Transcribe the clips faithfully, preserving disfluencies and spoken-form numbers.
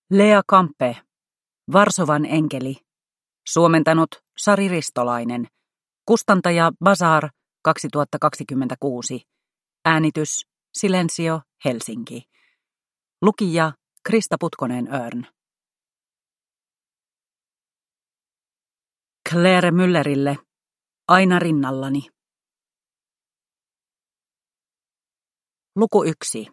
Lea Kampe, Varsovan enkeli. Suomentanut Sari Ristolainen. Kustantaja Bazar kaksituhattakaksikymmentäkuusi. Äänitys Silensio Helsinki. Lukija Krista Putkonen-Örn. Claire Müllerille. Aina rinnallani. Luku yksi.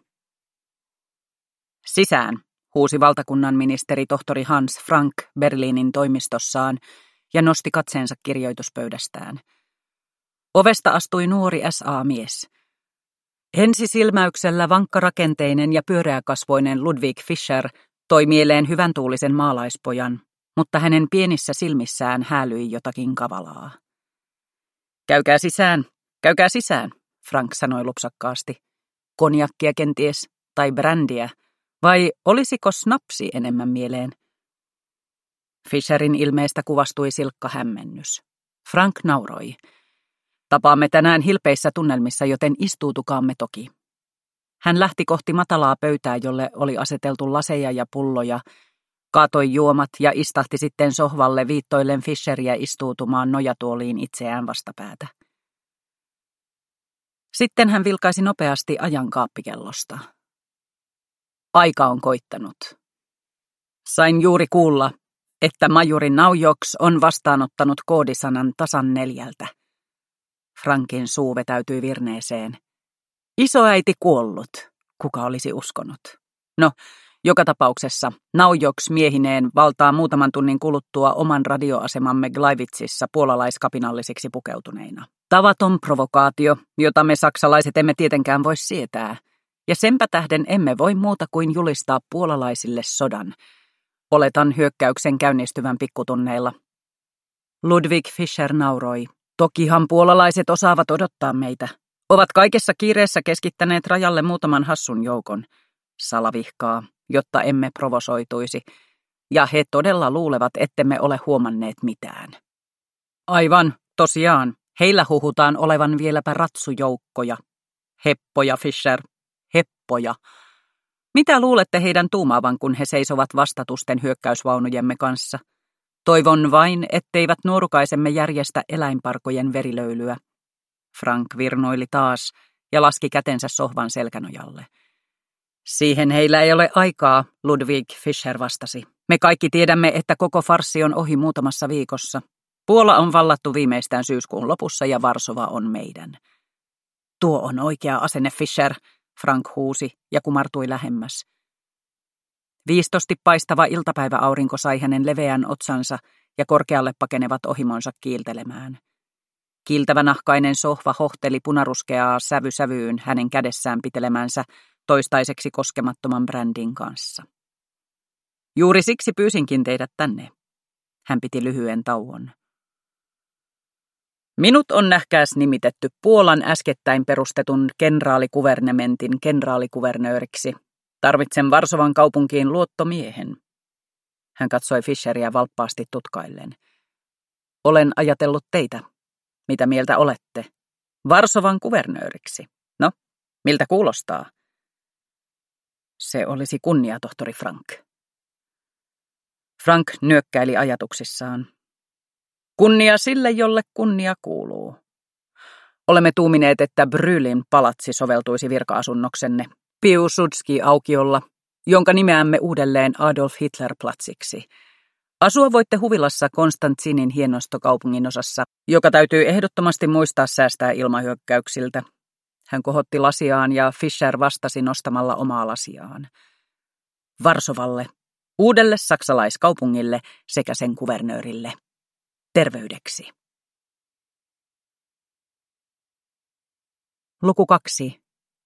Sisään, huusi valtakunnan ministeri tohtori Hans Frank Berliinin toimistossaan ja nosti katseensa kirjoituspöydästään. Ovesta astui nuori S A-mies. Ensi silmäyksellä vankkarakenteinen ja pyöreäkasvoinen Ludwig Fischer toi mieleen hyvän tuulisen maalaispojan, mutta hänen pienissä silmissään häälyi jotakin kavalaa. Käykää sisään, käykää sisään, Frank sanoi lupsakkaasti. Konjakkia kenties, tai brändiä, vai olisiko snapsi enemmän mieleen? Fischerin ilmeestä kuvastui silkka hämmennys. Frank nauroi. Tapaamme tänään hilpeissä tunnelmissa, joten istuutukaamme toki. Hän lähti kohti matalaa pöytää, jolle oli aseteltu laseja ja pulloja, kaatoi juomat ja istahti sitten sohvalle viittoillen Fischeriä istuutumaan nojatuoliin itseään vastapäätä. Sitten hän vilkaisi nopeasti ajan kaappikellosta. Aika on koittanut. Sain juuri kuulla, että majuri Naujoks on vastaanottanut koodisanan tasan neljältä. Frankin suu vetäytyi virneeseen. Isoäiti kuollut, kuka olisi uskonut. No, joka tapauksessa Naujoks miehineen valtaa muutaman tunnin kuluttua oman radioasemamme Gleiwitzissa puolalaiskapinallisiksi pukeutuneina. Tavaton provokaatio, jota me saksalaiset emme tietenkään voi sietää, ja senpä tähden emme voi muuta kuin julistaa puolalaisille sodan. Oletan hyökkäyksen käynnistyvän pikkutunneilla. Ludwig Fischer nauroi. Tokihan puolalaiset osaavat odottaa meitä. Ovat kaikessa kiireessä keskittäneet rajalle muutaman hassun joukon. Salavihkaa, jotta emme provosoituisi, ja he todella luulevat, ettemme ole huomanneet mitään. Aivan, tosiaan, heillä huhutaan olevan vieläpä ratsujoukkoja. Heppoja, Fischer, heppoja. Mitä luulette heidän tuumaavan, kun he seisovat vastatusten hyökkäysvaunujemme kanssa? Toivon vain, etteivät nuorukaisemme järjestä eläinparkojen verilöylyä. Frank virnoili taas ja laski kätensä sohvan selkänojalle. Siihen heillä ei ole aikaa, Ludwig Fischer vastasi. Me kaikki tiedämme, että koko farssi on ohi muutamassa viikossa. Puola on vallattu viimeistään syyskuun lopussa ja Varsova on meidän. Tuo on oikea asenne, Fischer, Frank huusi ja kumartui lähemmäs. Viistosti paistava iltapäiväaurinko sai hänen leveän otsansa ja korkealle pakenevat ohimonsa kiiltelemään. Kiiltävänahkainen sohva hohteli punaruskeaa sävy sävyyn hänen kädessään pitelemänsä toistaiseksi koskemattoman brändin kanssa. Juuri siksi pyysinkin teidät tänne. Hän piti lyhyen tauon. Minut on nähkääs nimitetty Puolan äskettäin perustetun kenraalikuvernementin kenraalikuvernööriksi. Tarvitsen Varsovan kaupunkiin luottomiehen. Hän katsoi Fischeriä valppaasti tutkaillen. Olen ajatellut teitä. Mitä mieltä olette? Varsovan kuvernööriksi. No, miltä kuulostaa? Se olisi kunnia, tohtori Frank. Frank nyökkäili ajatuksissaan. Kunnia sille, jolle kunnia kuuluu. Olemme tuumineet, että Brylin palatsi soveltuisi virka-asunnoksenne Piłsudski-aukiolla, jonka nimeämme uudelleen Adolf Hitler-platsiksi. Asua voitte huvilassa Konstantsinin hienostokaupungin osassa, joka täytyy ehdottomasti muistaa säästää ilmahyökkäyksiltä. Hän kohotti lasiaan ja Fischer vastasi nostamalla omaa lasiaan. Varsovalle, uudelle saksalaiskaupungille sekä sen kuvernöörille. Terveydeksi. Luku kaksi.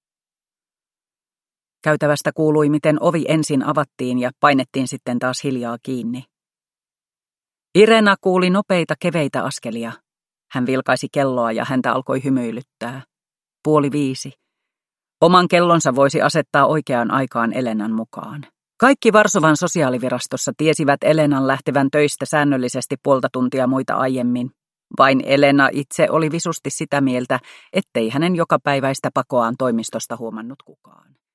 Käytävästä kuului, miten ovi ensin avattiin ja painettiin sitten taas hiljaa kiinni. Irena kuuli nopeita keveitä askelia. Hän vilkaisi kelloa ja häntä alkoi hymyilyttää. Puoli viisi. Oman kellonsa voisi asettaa oikeaan aikaan Elenan mukaan. Kaikki Varsovan sosiaalivirastossa tiesivät Elenan lähtevän töistä säännöllisesti puolta tuntia muita aiemmin. Vain Elena itse oli visusti sitä mieltä, ettei hänen jokapäiväistä pakoaan toimistosta huomannut kukaan.